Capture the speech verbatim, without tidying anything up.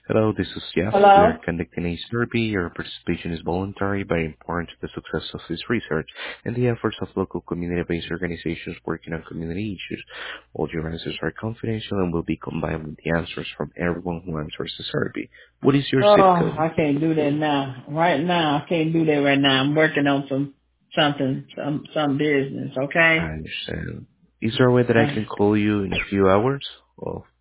Hello, this is Jeff. We Hello? are conducting a survey. Your participation is voluntary but important to the success of this research and the efforts of local community-based organizations working on community issues. All your answers are confidential and will be combined with the answers from everyone who answers the survey. What is your Oh, zip code? I can't do that now. Right now, I can't do that right now. I'm working on some something, some some business. I Okay. understand. Is there a way that I Uh, can call you in a few hours? Oh.